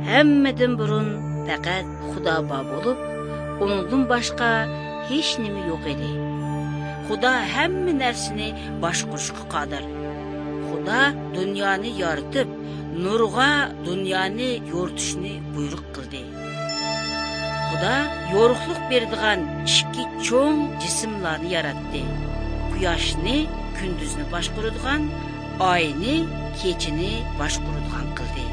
Hammadan burun faqat Xudo bor bo'lib, uningdan boshqa hech nima yo'q edi. Xudo hamma narsani boshqarishga qodir. Xudo dunyoni yaratib, nurga dunyoni yo'ritishni buyruq qildi. Xudo yo'riqlik beradigan ikki cho'ng jismlarni yaratdi. Quyoshni kunduzni boshqaradigan, oyni kechini boshqaradigan qildi.